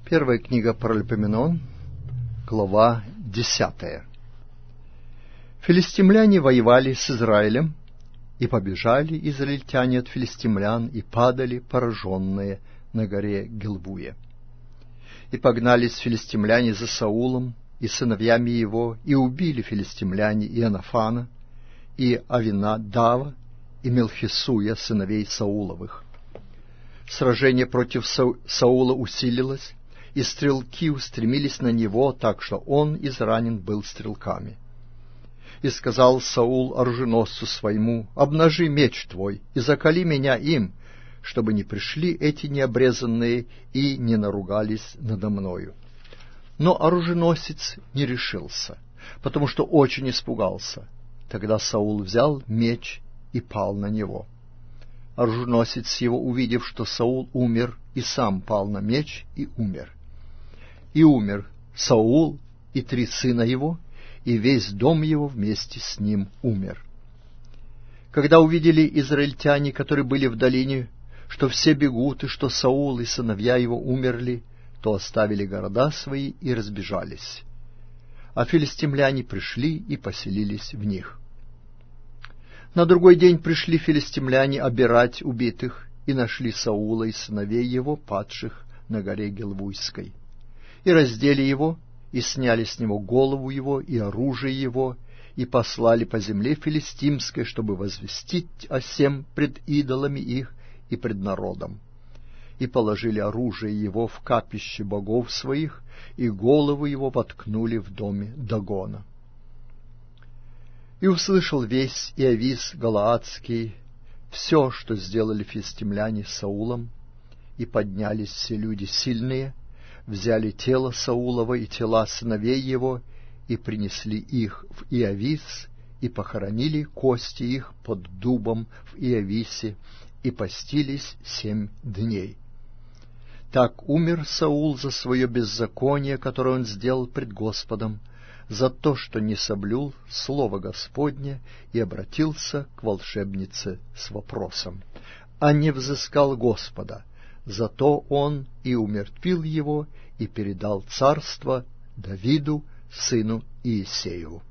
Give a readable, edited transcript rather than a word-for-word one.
Первая книга Паралипоменон, глава 10. Филистимляне воевали с Израилем, и побежали израильтяне от филистимлян, и падали пораженные на горе Гилбуе. И погнались филистимляне за Саулом и сыновьями его, и убили филистимляне Иоаннафана, и Авинадава, и Мелхисуя, сыновей Сауловых. Сражение против Саула усилилось, и стрелки устремились на него, так что он изранен был стрелками. И сказал Саул оруженосцу своему: «Обнажи меч твой, и закали меня им, чтобы не пришли эти необрезанные и не наругались надо мною». Но оруженосец не решился, потому что очень испугался. Тогда Саул взял меч и пал на него. Оруженосец его, увидев, что Саул умер, и сам пал на меч и умер. И умер Саул и 3 сына его, и весь дом его вместе с ним умер. Когда увидели израильтяне, которые были в долине, что все бегут, и что Саул и сыновья его умерли, то оставили города свои и разбежались. А филистимляне пришли и поселились в них. На другой день пришли филистимляне обирать убитых, и нашли Саула и сыновей его, падших на горе Гилбуйской. И раздели его, и сняли с него голову его и оружие его, и послали по земле филистимской, чтобы возвестить о сем пред идолами их и пред народом. И положили оружие его в капище богов своих, и голову его воткнули в доме Дагона. И услышал весь Иовис Галаадский все, что сделали филистимляне с Саулом, и поднялись все люди сильные, взяли тело Саулова и тела сыновей его, и принесли их в Иовис, и похоронили кости их под дубом в Иовисе, и постились 7 дней. Так умер Саул за свое беззаконие, которое он сделал пред Господом, за то, что не соблюл слово Господне и обратился к волшебнице с вопросом, а не взыскал Господа. Зато он и умертвил его, и передал царство Давиду, сыну Иессееву.